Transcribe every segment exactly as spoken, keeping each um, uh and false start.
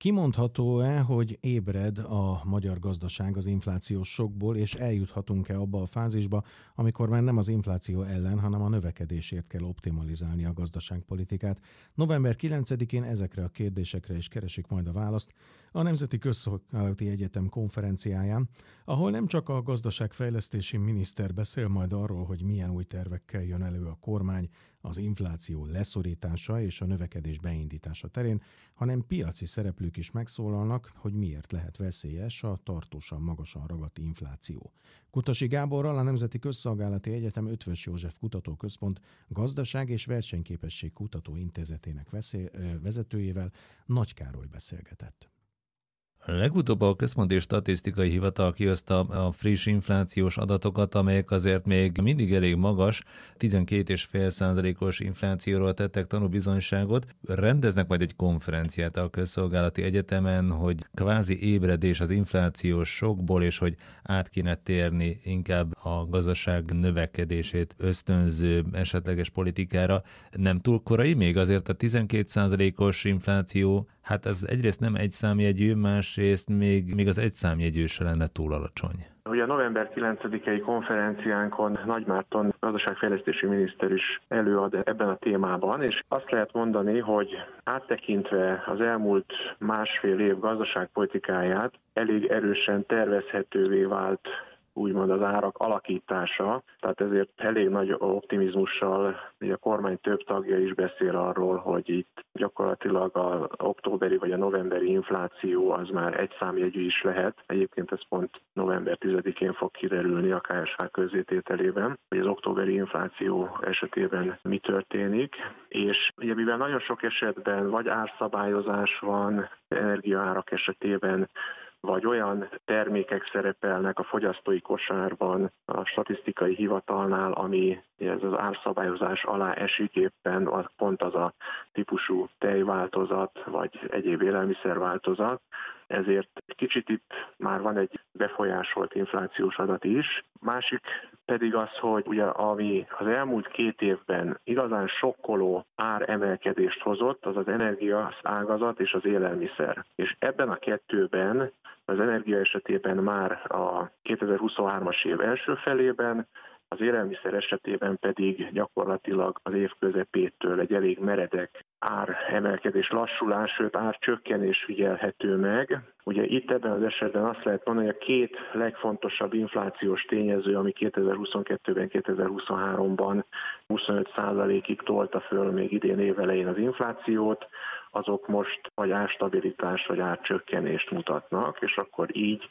Kimondható-e, hogy ébred a magyar gazdaság az inflációs sokkból, és eljuthatunk-e abba a fázisba, amikor már nem az infláció ellen, hanem a növekedésért kell optimalizálni a gazdaságpolitikát? november kilencedikén ezekre a kérdésekre is keresik majd a választ a Nemzeti Közszolgálati Egyetem konferenciáján, ahol nem csak a gazdaságfejlesztési miniszter beszél majd arról, hogy milyen új tervekkel jön elő a kormány az infláció leszorítása és a növekedés beindítása terén, hanem piaci szereplők is megszólalnak, hogy miért lehet veszélyes a tartósan magasan ragadt infláció. Kutasi Gáborral, a Nemzeti Közszolgálati Egyetem Eötvös József Kutatóközpont Gazdaság és Versenyképesség Kutató Intézetének veszély, vezetőjével Nagy Károly beszélgetett. Legutóbb a Központi Statisztikai Hivatal kihozta a friss inflációs adatokat, amelyek azért még mindig elég magas, tizenkét egész öt százalékos inflációról tettek tanúbizonyságot. Rendeznek majd egy konferenciát a Közszolgálati Egyetemen, hogy kvázi ébredés az inflációs sokból, és hogy át kéne térni inkább a gazdaság növekedését ösztönző esetleges politikára. Nem túl korai még azért a tizenkét százalékos infláció? Hát ez egyrészt nem egy számjegyű, másrészt még, még az egy számjegyű se lenne túl alacsony. Ugye a november kilencedikei konferenciánkon Nagy Márton gazdaságfejlesztési miniszter is előad ebben a témában, és azt lehet mondani, hogy áttekintve az elmúlt másfél év gazdaságpolitikáját elég erősen tervezhetővé vált úgymond az árak alakítása, tehát ezért elég nagy optimizmussal a kormány több tagja is beszél arról, hogy itt gyakorlatilag az októberi vagy a novemberi infláció az már egy számjegyű is lehet. Egyébként ez pont november tizedikén fog kiderülni a ká es há közzétételében, hogy az októberi infláció esetében mi történik, és ugye mivel nagyon sok esetben vagy árszabályozás van, energiaárak esetében, vagy olyan termékek szerepelnek a fogyasztói kosárban a statisztikai hivatalnál, ami ez az árszabályozás alá esik, éppen pont az a típusú tejváltozat, vagy egyéb élelmiszerváltozat. Ezért kicsit itt már van egy befolyásolt inflációs adat is. Másik pedig az, hogy ugye ami az elmúlt két évben igazán sokkoló áremelkedést hozott, az az energia ágazat és az élelmiszer. És ebben a kettőben az energia esetében már a kétezer-huszonhármas év első felében, az élelmiszer esetében pedig gyakorlatilag az év közepétől egy elég meredek áremelkedés lassulás, sőt árcsökkenés figyelhető meg. Ugye itt ebben az esetben azt lehet mondani, hogy a két legfontosabb inflációs tényező, ami kétezer-huszonkettőben, kétezer-huszonháromban huszonöt százalékig tolta föl még idén évelején az inflációt, azok most vagy árstabilitás, vagy árcsökkenést mutatnak, és akkor így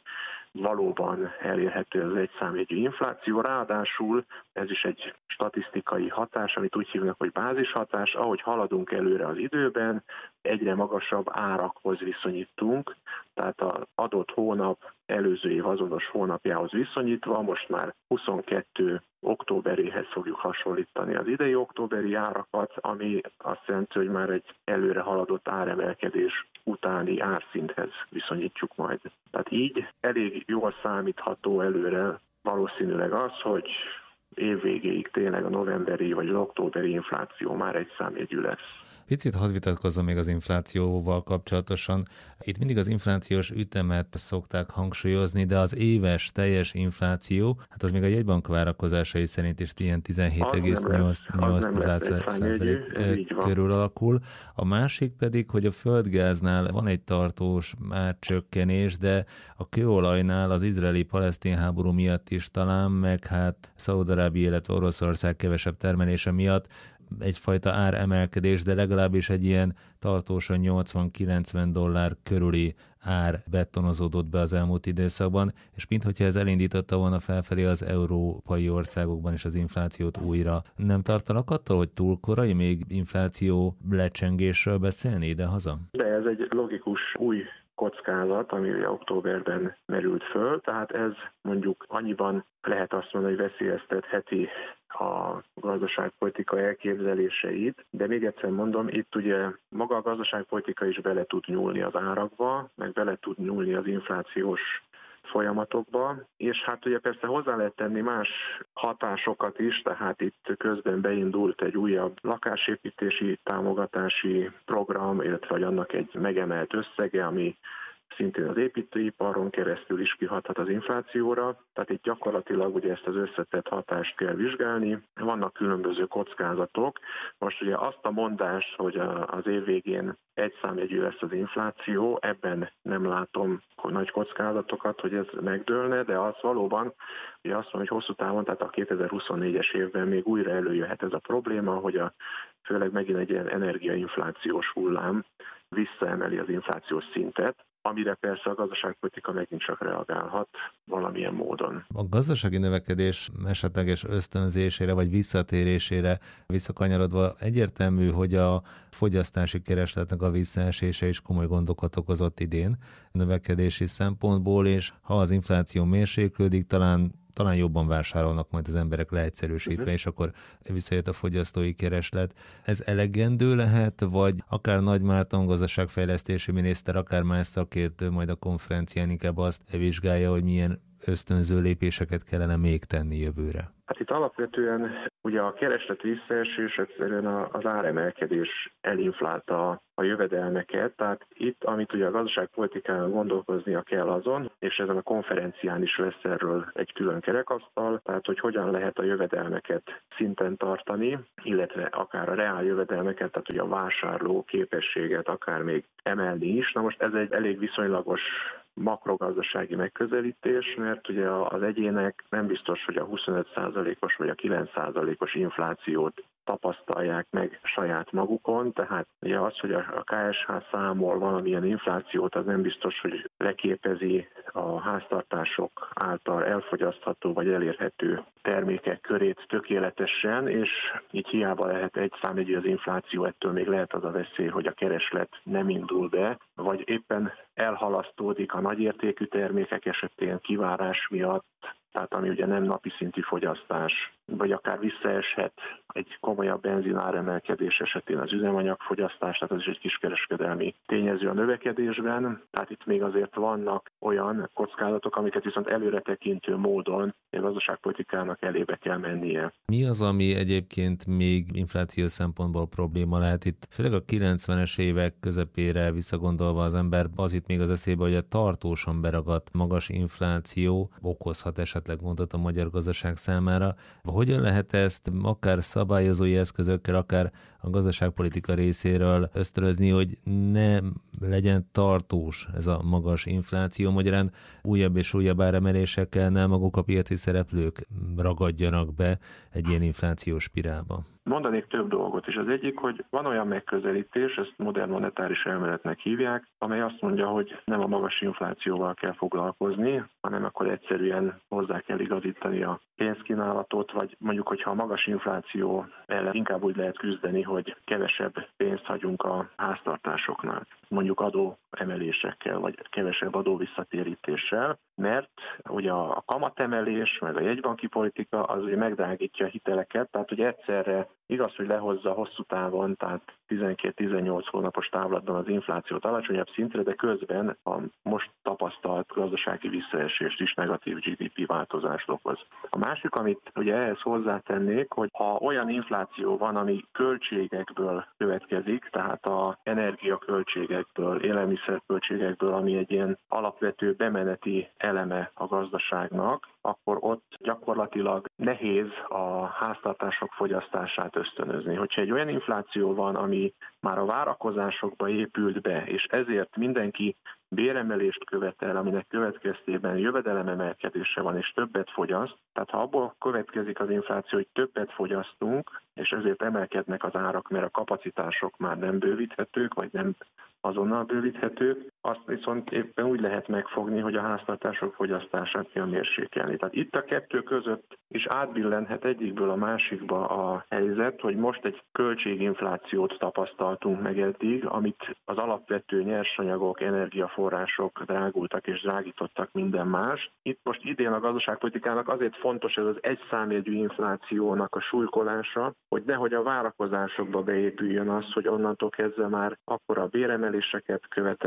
valóban elérhető az egyszámjegyű infláció. Ráadásul ez is egy statisztikai hatás, amit úgy hívnak, hogy bázishatás. Ahogy haladunk előre az időben, egyre magasabb árakhoz viszonyítunk, tehát az adott hónap előző év azonos hónapjához viszonyítva, most már huszonkettő októberéhez fogjuk hasonlítani az idei októberi árakat, ami azt jelenti, hogy már egy előre haladott áremelkedés utáni árszinthez viszonyítjuk majd. Tehát így elég jól számítható előre valószínűleg az, hogy évvégéig tényleg a novemberi vagy az októberi infláció már egy számjegyű lesz. Picit hadd vitatkozzon még az inflációval kapcsolatosan. Itt mindig az inflációs ütemet szokták hangsúlyozni, de az éves teljes infláció, hát az még a jegybank várakozásai szerint is ilyen tizenhét egész nyolc százalék körül alakul. A másik pedig, hogy a földgáznál van egy tartós árcsökkenés, de a kőolajnál az izraeli-palesztin háború miatt is talán, meg hát Szaúd-Arábia, illetve Oroszország kevesebb termelése miatt egyfajta áremelkedés, de legalábbis egy ilyen tartósan nyolcvan-kilencven dollár körüli ár betonozódott be az elmúlt időszakban, és minthogyha ez elindította volna felfelé az európai országokban is az inflációt újra. Nem tartanak attól, hogy túl korai még infláció lecsengésről beszélni idehaza? De ez egy logikus új kockázat, ami ugye októberben merült föl, tehát ez mondjuk annyiban lehet azt mondani, hogy veszélyeztetheti a gazdaságpolitika elképzeléseit, de még egyszer mondom, itt ugye maga a gazdaságpolitika is bele tud nyúlni az árakba, meg bele tud nyúlni az inflációs folyamatokba, és hát ugye persze hozzá lehet tenni más hatásokat is, tehát itt közben beindult egy újabb lakásépítési támogatási program, illetve annak egy megemelt összege, ami szintén az építőiparon keresztül is kihathat az inflációra, tehát itt gyakorlatilag ugye ezt az összetett hatást kell vizsgálni. Vannak különböző kockázatok. Most ugye azt a mondást, hogy az év végén egy számjegyű lesz az infláció, ebben nem látom nagy kockázatokat, hogy ez megdőlne, de az valóban, ugye azt mondom, hogy hosszú távon, tehát a kétezer-huszonnégyes évben még újra előjöhet ez a probléma, hogy a, főleg megint egy ilyen energiainflációs hullám visszaemeli az inflációs szintet, amire persze a gazdaságpolitika megint csak reagálhat valamilyen módon. A gazdasági növekedés esetleges ösztönzésére vagy visszatérésére visszakanyarodva egyértelmű, hogy a fogyasztási keresletnek a visszaesése is komoly gondokat okozott idén növekedési szempontból, és ha az infláció mérséklődik, talán talán jobban vásárolnak majd az emberek leegyszerűsítve, uh-huh. és akkor visszajött a fogyasztói kereslet. Ez elegendő lehet, vagy akár Nagy Márton gazdaságfejlesztési miniszter, akár más szakértő majd a konferencián inkább azt vizsgálja, hogy milyen ösztönző lépéseket kellene még tenni jövőre? Hát itt alapvetően ugye a kereslet visszaesés egyszerűen az áremelkedés elinflálta a jövedelmeket, tehát itt, amit ugye a gazdaságpolitikán gondolkoznia kell azon, és ezen a konferencián is lesz erről egy külön kerekasztal, tehát hogy hogyan lehet a jövedelmeket szinten tartani, illetve akár a reál jövedelmeket, tehát ugye a vásárló képességet akár még emelni is. Na most ez egy elég viszonylagos makrogazdasági megközelítés, mert ugye az egyének nem biztos, hogy a huszonöt százalékos vagy a kilenc százalékos inflációt tapasztalják meg saját magukon, tehát ugye az, hogy a ká es há számol valamilyen inflációt, az nem biztos, hogy leképezi a háztartások által elfogyasztható vagy elérhető termékek körét tökéletesen, és így hiába lehet egy számjegyű az infláció, ettől még lehet az a veszély, hogy a kereslet nem indul be, vagy éppen elhalasztódik a nagyértékű termékek esetén kivárás miatt, tehát ami ugye nem napi szintű fogyasztás, vagy akár visszaeshet egy komolyabb benzináremelkedés esetén az üzemanyagfogyasztás, tehát ez is egy kiskereskedelmi tényező a növekedésben. Tehát itt még azért vannak olyan kockázatok, amiket viszont előretekintő módon a gazdaságpolitikának elébe kell mennie. Mi az, ami egyébként még infláció szempontból probléma lehet? Itt főleg a kilencvenes évek közepére visszagondolva az ember az itt még az eszébe, hogy a tartósan beragadt magas infláció okozhat esetleg gondot a magyar gazdaság számára. Hogyan lehet ezt akár szabályozói eszközökkel, akár a gazdaságpolitika részéről ösztönözni, hogy ne legyen tartós ez a magas infláció, magyarán újabb és újabb áremelésekkel nem maguk a piaci szereplők ragadjanak be egy ilyen inflációs spirálba? Mondanék több dolgot is. Az egyik, hogy van olyan megközelítés, ezt modern monetáris elméletnek hívják, amely azt mondja, hogy nem a magas inflációval kell foglalkozni, hanem akkor egyszerűen hozzá kell igazítani a pénzkínálatot, vagy mondjuk, hogyha a magas infláció ellen inkább úgy lehet küzdeni, hogy kevesebb pénzt hagyunk a háztartásoknál, mondjuk adóemelésekkel, vagy kevesebb adóvisszatérítéssel, mert ugye a kamatemelés, meg a jegybanki politika az ugye megdrágítja a hiteleket, tehát ugye egyszerre igaz, hogy lehozza hosszú távon, tehát tizenkét-tizennyolc hónapos távlatban az inflációt alacsonyabb szintre, de közben a most tapasztalt gazdasági visszaesést is negatív gé dé pé változást okoz. A másik, amit ugye ehhez hozzátennék, hogy ha olyan infláció van, ami költségekből következik, tehát a energiaköltségekből, élelmiszerköltségekből, ami egy ilyen alapvető bemeneti eleme a gazdaságnak, akkor ott gyakorlatilag nehéz a háztartások fogyasztását ösztönözni. Hogyha egy olyan infláció van, ami már a várakozásokba épült be, és ezért mindenki béremelést követel, aminek következtében jövedelememelkedése van, és többet fogyaszt. Tehát ha abból következik az infláció, hogy többet fogyasztunk, és ezért emelkednek az árak, mert a kapacitások már nem bővíthetők, vagy nem azonnal bővíthetők, azt viszont éppen úgy lehet megfogni, hogy a háztartások fogyasztását kell mérsékelni. Tehát itt a kettő között is átbillenhet egyikből a másikba a helyzet, hogy most egy költséginflációt tapasztaltunk meg eddig, amit az alapvető nyersanyagok, energiaforrások drágultak és drágítottak minden más. Itt most idén a gazdaságpolitikának azért fontos ez az egyszámjegyű inflációnak a súlykolása, hogy nehogy a várakozásokba beépüljön az, hogy onnantól kezdve már akkora béremeléseket követelnek a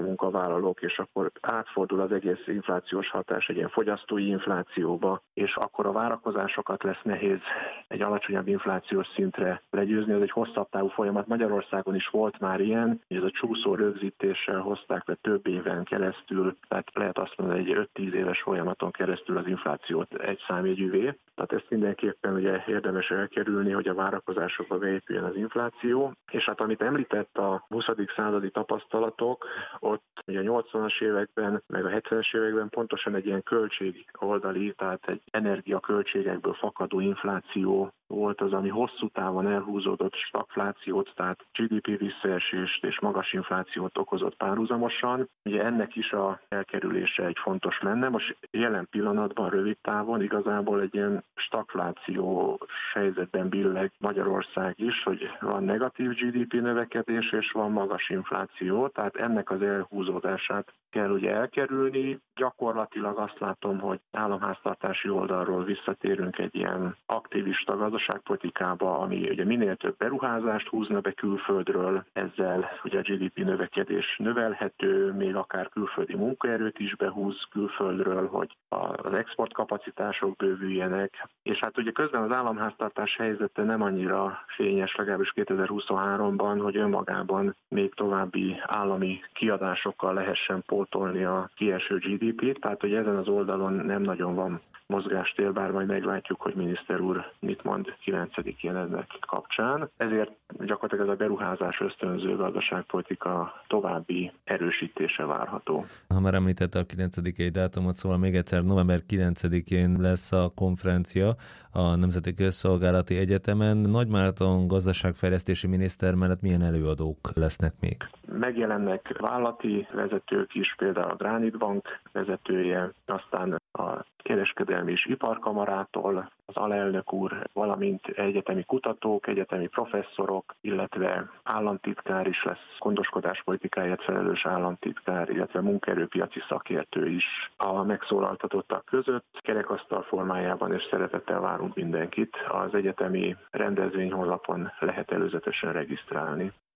munkavállalók, és akkor átfordul az egész inflációs hatás egy ilyen fogyasztói inflációba, és akkor a várakozásokat lesz nehéz egy alacsonyabb inflációs szintre legyőzni. Ez egy hosszabb távú folyamat. Magyarországon is volt már ilyen, hogy ez a csúszó rögzítéssel hozták le több éven keresztül, tehát lehet azt mondani, egy öt-tíz éves folyamaton keresztül az inflációt egy számjegyűvé. Tehát ezt mindenképpen ugye érdemes elkerülni, hogy a várakozásokba beépüljön az infláció. És hát amit említett a huszadik századi tapasztalatok, ott ugye a nyolcvanas években, meg a hetvenes években pontosan egy ilyen költség oldali, tehát egy energiaköltségekből fakadó infláció volt az, ami hosszú távon elhúzódott stagflációt, tehát gé dé pé visszaesést és magas inflációt okozott párhuzamosan. Ugye ennek is a elkerülése egy fontos lenne. Most jelen pillanatban, rövid távon igazából egy ilyen stagflációs helyzetben billeg Magyarország is, hogy van negatív gé dé pé növekedés és van magas infláció, tehát ennek az elhúzódását kell ugye elkerülni. Gyakorlatilag azt látom, hogy államháztartási oldalról visszatérünk egy ilyen aktivista gazdaságpolitikába, ami ugye minél több beruházást húzna be külföldről, ezzel ugye a gé dé pé növekedés növelhető, még akár külföldi munkaerőt is behúz külföldről, hogy az exportkapacitások bővüljenek, és hát ugye közben az államháztartás helyzete nem annyira fényes, legalábbis kétezer-huszonháromban, hogy önmagában még további állami kiadásokkal lehessen pótolni a kieső gé dé pét, tehát hogy ezen az oldalon nem nagyon van mozgástér, bár majd meglátjuk, hogy miniszter úr mit mond kilencedikén ennek kapcsán. Ezért gyakorlatilag ez a beruházás ösztönző gazdaságpolitika további erősítése várható. Ha már említette a kilencedikei dátumot, szóval még egyszer november kilencedikén lesz a konferencia a Nemzeti Közszolgálati Egyetemen. Nagy Márton gazdaságfejlesztési miniszter mellett milyen előadók lesznek még? Megjelennek vállalati vezetők is, például a Granit Bank vezetője, aztán a Kereskedelmi és Iparkamarától az alelnök úr, valamint egyetemi kutatók, egyetemi professzorok, illetve államtitkár is lesz, gondoskodáspolitikáért felelős államtitkár, illetve munkaerőpiaci szakértő is a megszólaltatottak között. Kerekasztal formájában és szeretettel várunk mindenkit. Az egyetemi rendezvényhonlapon lehet előzetesen regisztrálni.